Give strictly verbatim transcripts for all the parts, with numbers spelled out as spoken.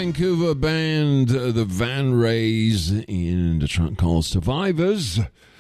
Vancouver band, uh, the Van Rays, in a track called Survivors.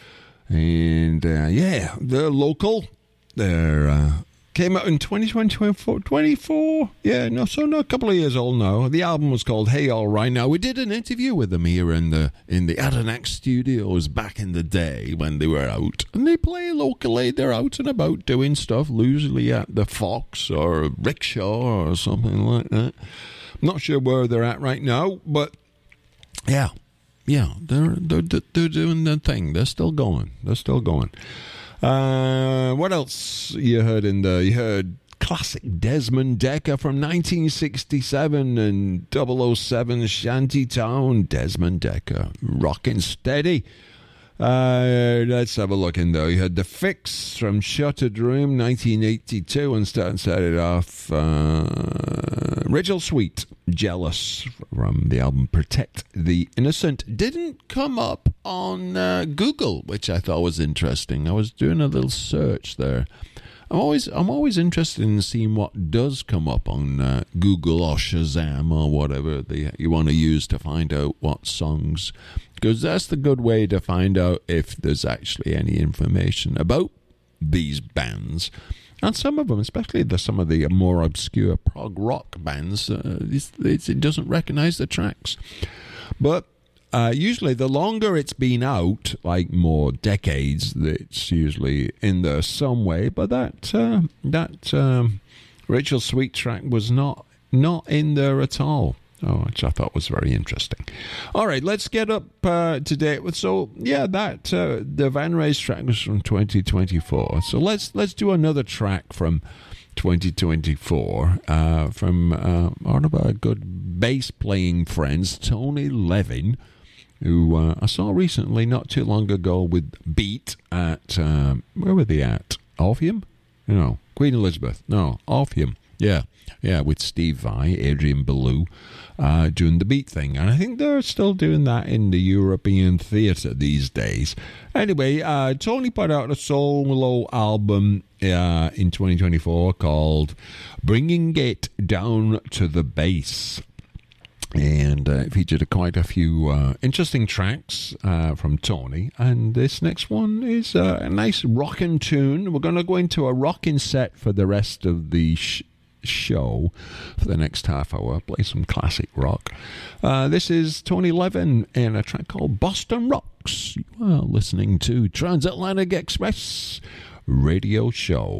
And uh, yeah, they're local. They're uh, came out in twenty twenty-four, twenty-four. Yeah, no, so no, a couple of years old now. The album was called Hey All Right. Now, we did an interview with them here in the in the Adanac Studios back in the day when they were out. And they play locally. They're out and about doing stuff, usually at the Fox or Rickshaw or something like that. Not sure where they're at right now, but yeah, yeah, they're they're they're doing their thing. They're still going. They're still going. Uh, what else you heard in there? You heard classic Desmond Dekker from nineteen sixty-seven and double oh seven Shantytown. Desmond Dekker, rockin' steady. Uh, let's have a look in there. You had The Fix from Shuttered Room, nineteen eighty-two, and started started off uh, Rachel Sweet, Jealous, from the album Protect the Innocent. Didn't come up on uh, Google, which I thought was interesting. I was doing a little search there. I'm always I'm always interested in seeing what does come up on uh, Google or Shazam or whatever the, you want to use to find out what songs, because that's the good way to find out if there's actually any information about these bands. And some of them, especially the, some of the more obscure prog rock bands, uh, it's, it's, it doesn't recognize the tracks. But Uh, usually, the longer it's been out, like more decades, it's usually in there some way. But that uh, that um, Rachel Sweet track was not not in there at all, oh, which I thought was very interesting. All right, let's get up uh, to date with. So yeah, that uh, the Van Rays track was from twenty twenty-four. So let's let's do another track from twenty twenty-four uh, from uh, one of our good bass playing friends, Tony Levin, who uh, I saw recently, not too long ago, with Beat at, um, where were they at? Orpheum? No, Queen Elizabeth. No, Orpheum. Yeah, yeah, with Steve Vai, Adrian Belew, uh, doing the Beat thing. And I think they're still doing that in the European theatre these days. Anyway, uh, Tony put out a solo album uh, in twenty twenty-four called Bringing It Down to the Bass. And uh, it featured quite a few uh, interesting tracks uh, from Tony. And this next one is uh, a nice rockin' tune. We're going to go into a rockin' set for the rest of the sh- show for the next half hour. Play some classic rock. Uh, this is Tony Levin and a track called Boston Rocks. You are listening to Transatlantic Express Radio Show.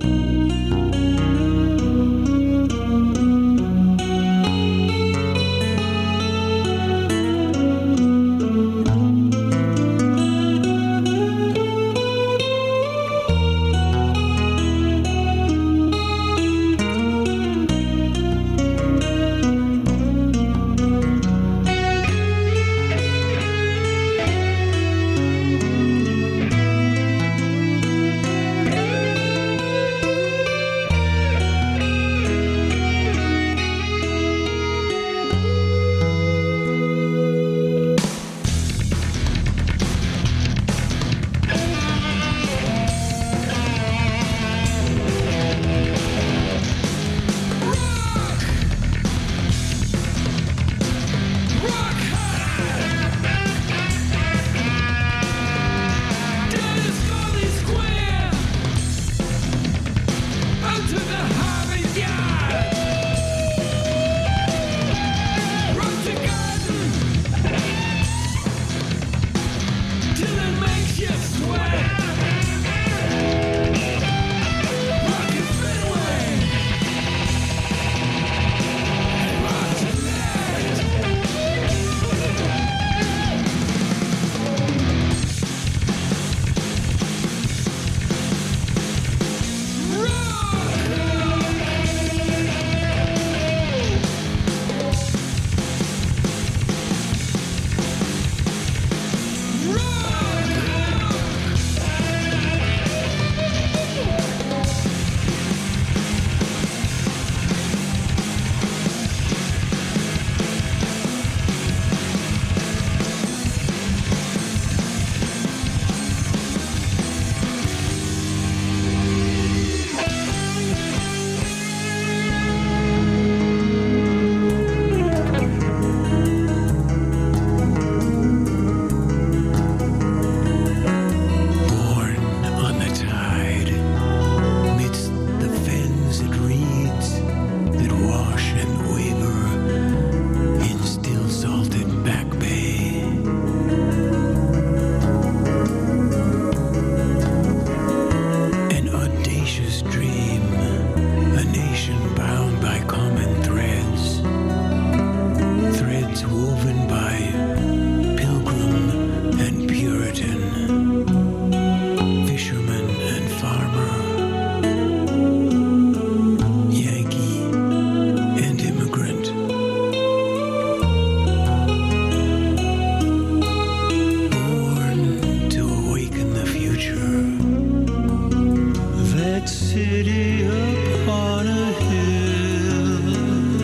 that city upon a hill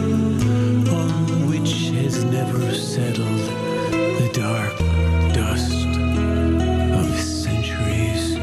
on which has never settled the dark dust of centuries.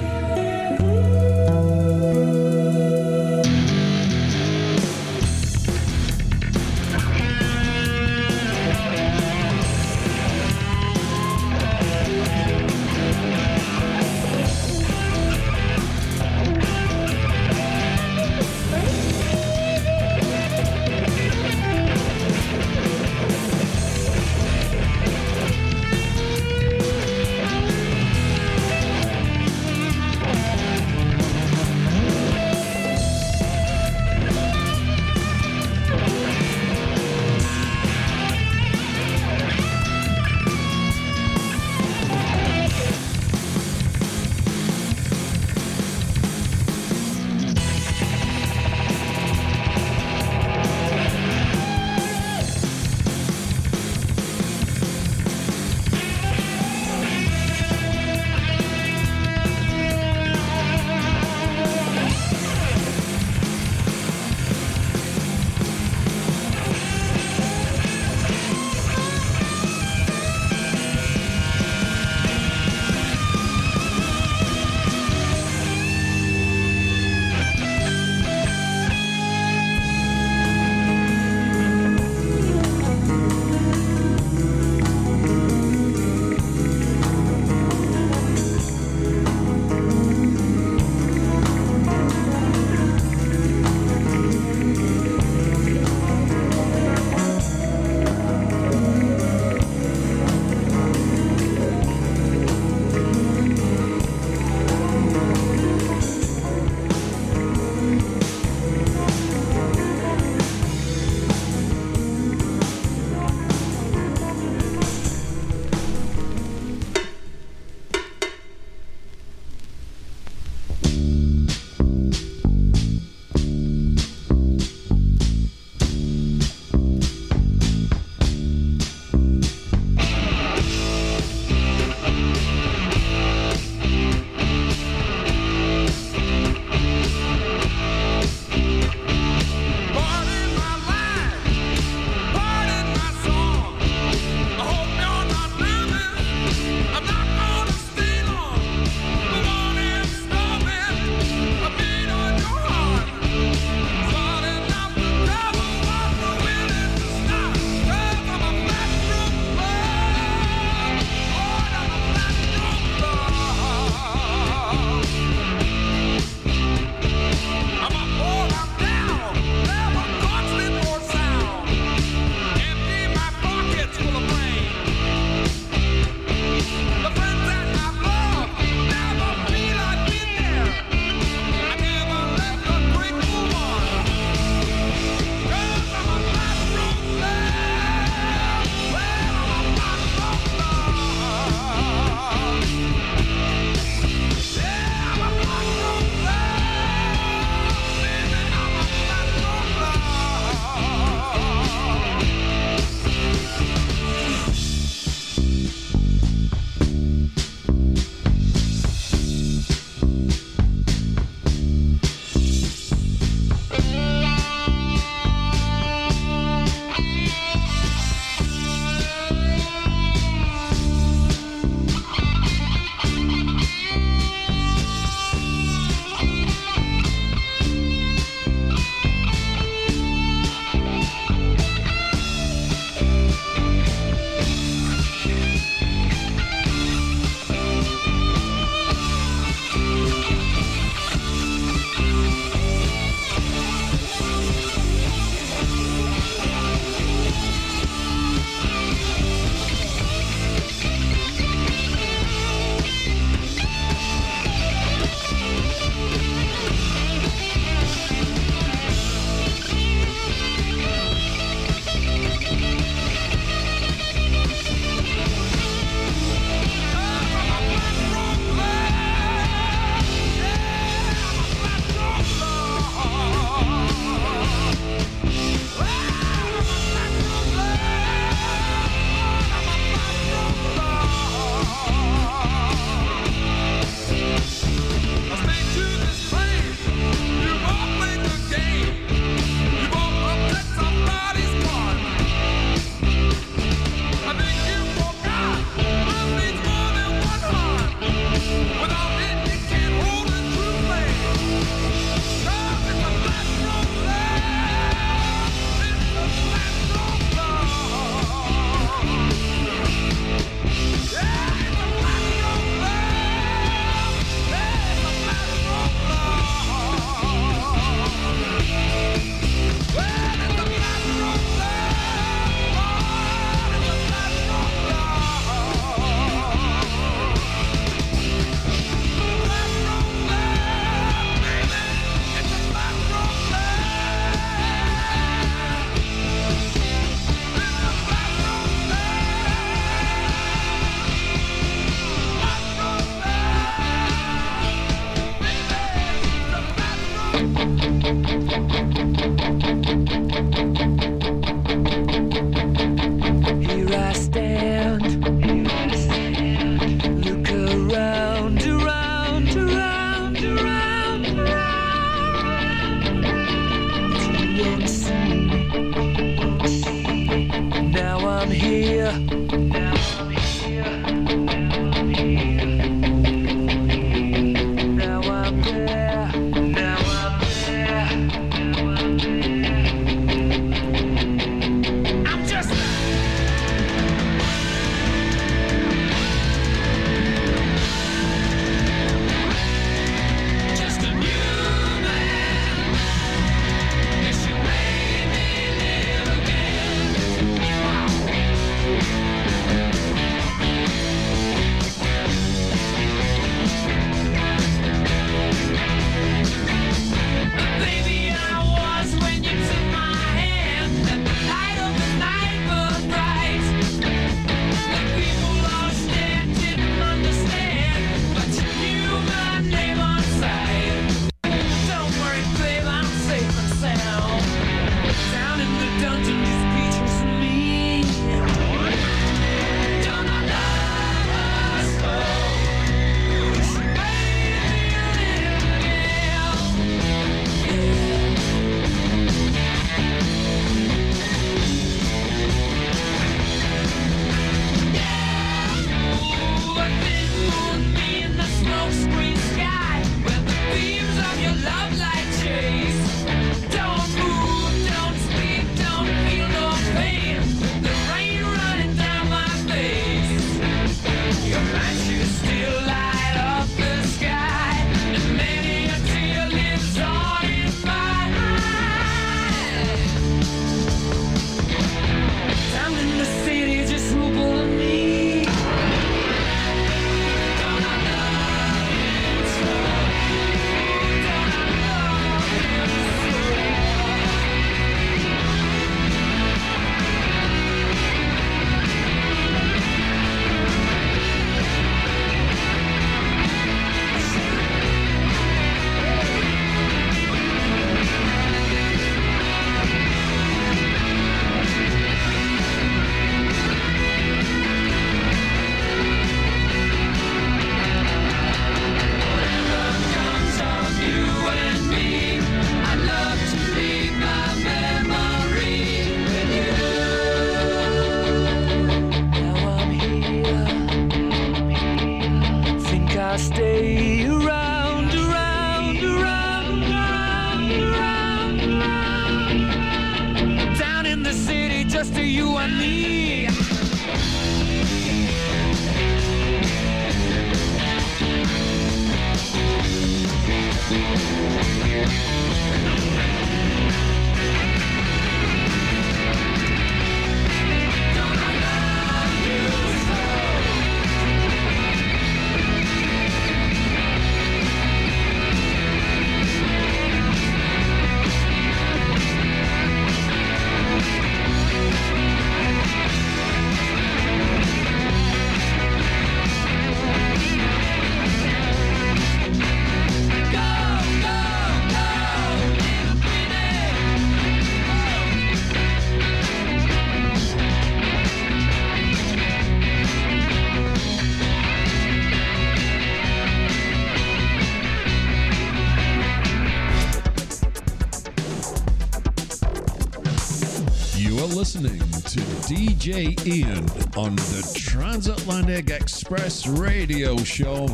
Listening to D J Ian on the Transatlantic Express radio show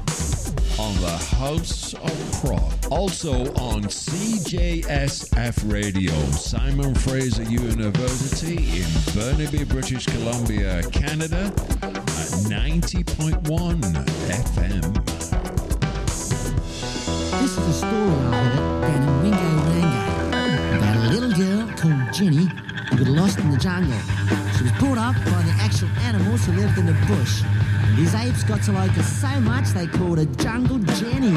on the House of Prog. Also on C J S F Radio, Simon Fraser University in Burnaby, British Columbia, Canada at ninety point one F M. This is a story I heard down in Ringo Rango about a little girl called Jenny who got lost in the jungle. She was pulled up by the actual animals who lived in the bush. And these apes got to like her so much they called her Jungle Jenny.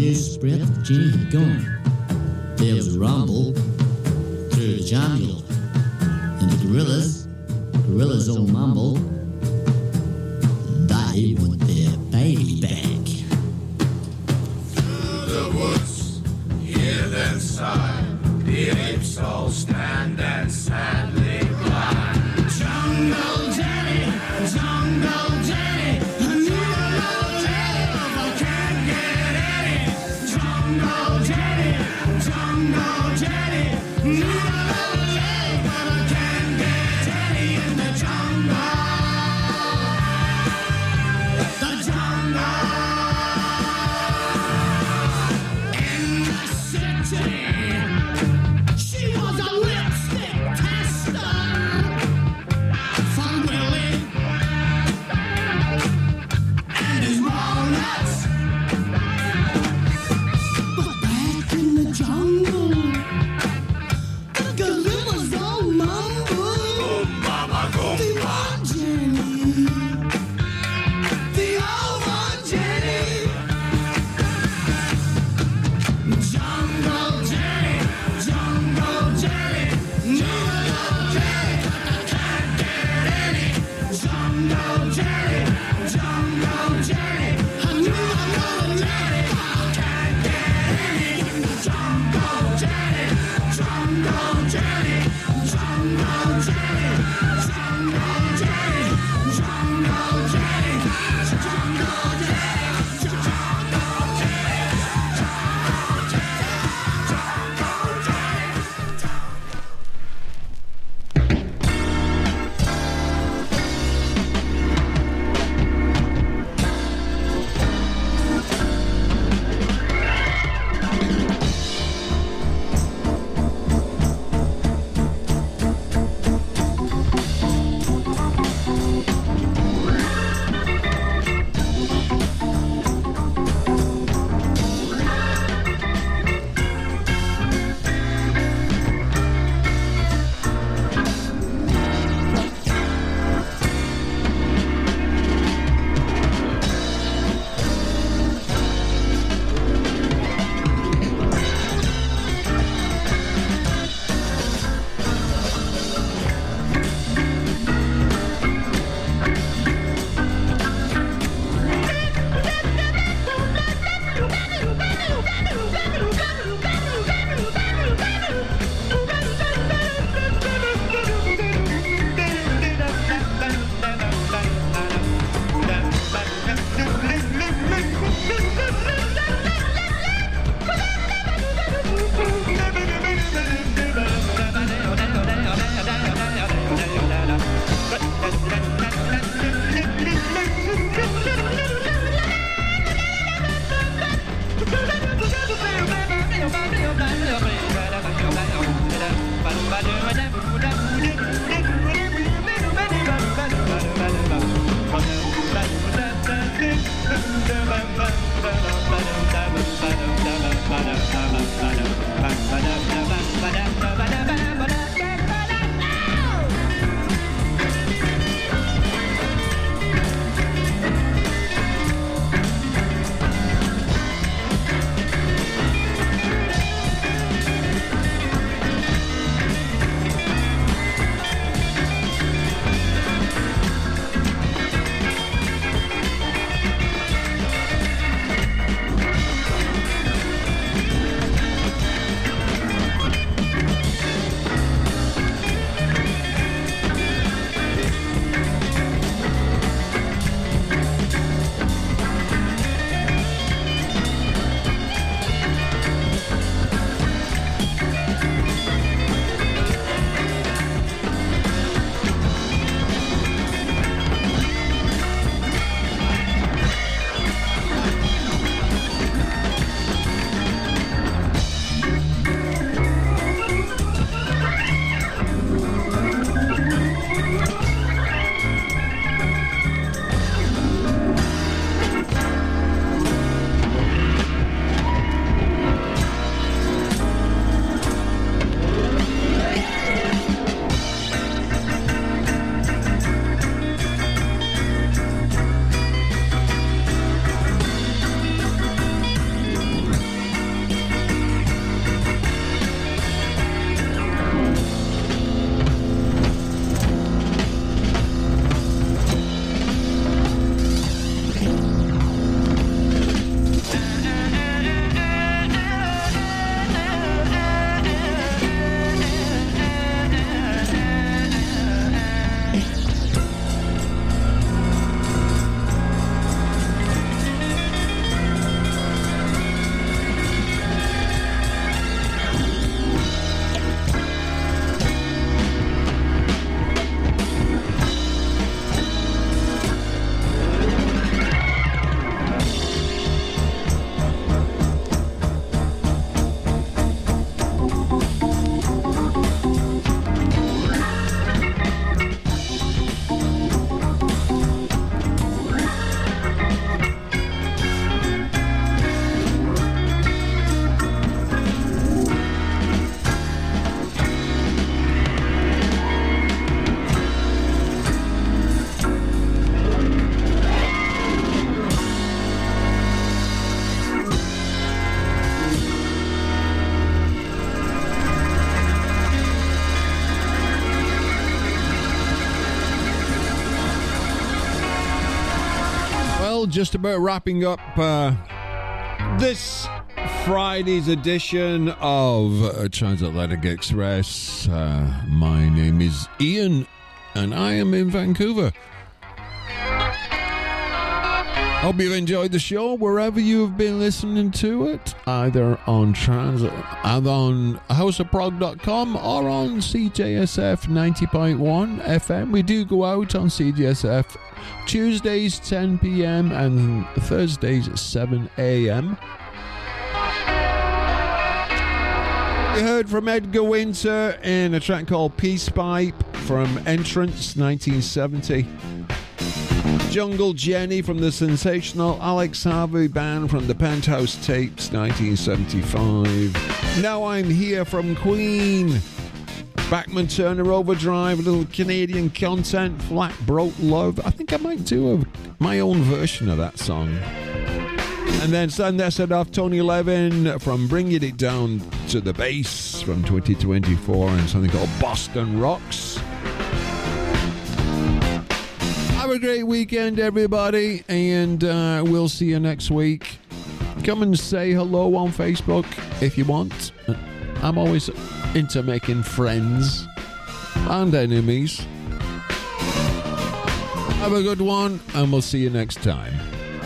news spread that Jenny had gone, there was a rumble through the jungle, and the gorillas, gorillas all mumble, they want their baby back. Through the woods, hear them sigh, the apes all stand and sadly cry. Jungle Jenny, Jungle Jenny, I need a love, I can't get any. Jungle Jenny, Jungle Jenny, need a love, but I can't get any in the jungle. Well, just about wrapping up uh, this Friday's edition of uh, Transatlantic Express. Uh, my name is Ian, and I am in Vancouver. Hope you've enjoyed the show wherever you've been listening to it, either on trans, either on house of prog dot com or on C J S F ninety point one F M. We do go out on C J S F Tuesdays ten p.m. and Thursdays seven a.m. We heard from Edgar Winter in a track called Peace Pipe from Entrance nineteen seventy. Jungle Jenny from the sensational Alex Harvey Band from the Penthouse Tapes nineteen seventy-five. Now I'm Here from Queen. Bachman Turner Overdrive, a little Canadian content, Flat Broke Love. I think I might do a, my own version of that song. And then send that set off Tony Levin from Bringing It Down to the Bass from twenty twenty-four and something called Boston Rocks. Have a great weekend, everybody, and uh, we'll see you next week. Come and say hello on Facebook if you want. I'm always into making friends and enemies. Have a good one, and we'll see you next time.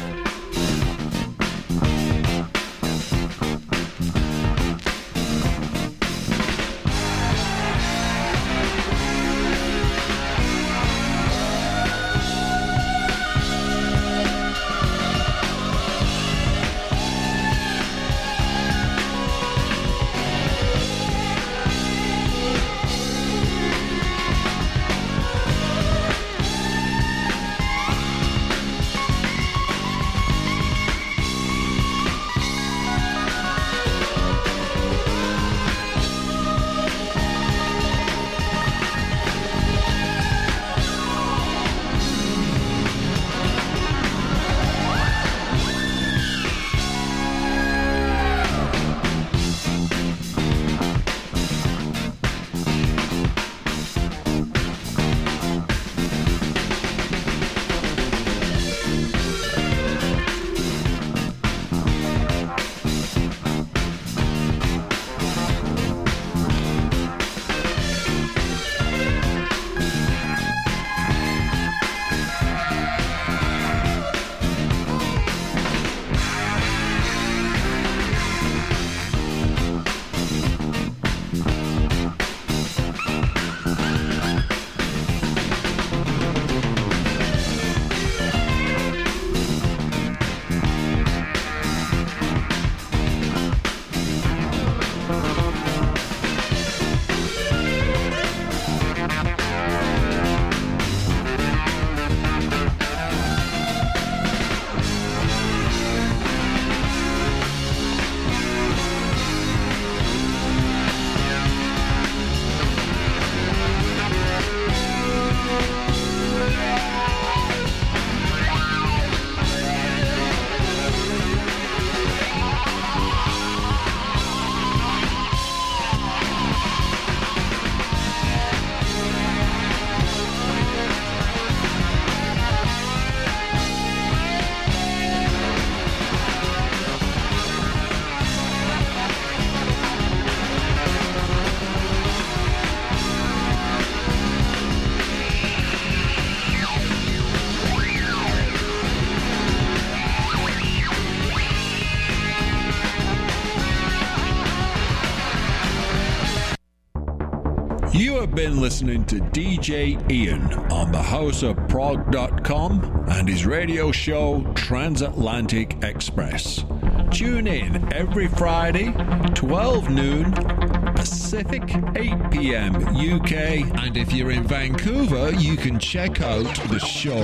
You have been listening to D J Ian on the house of prog dot com and his radio show Transatlantic Express. Tune in every Friday, twelve noon Pacific, eight p.m. U K. And if you're in Vancouver, you can check out the show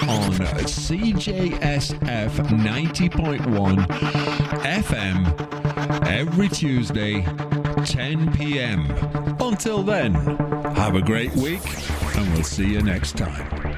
on C J S F ninety point one F M every Tuesday, ten p.m. Until then, have a great week, and we'll see you next time.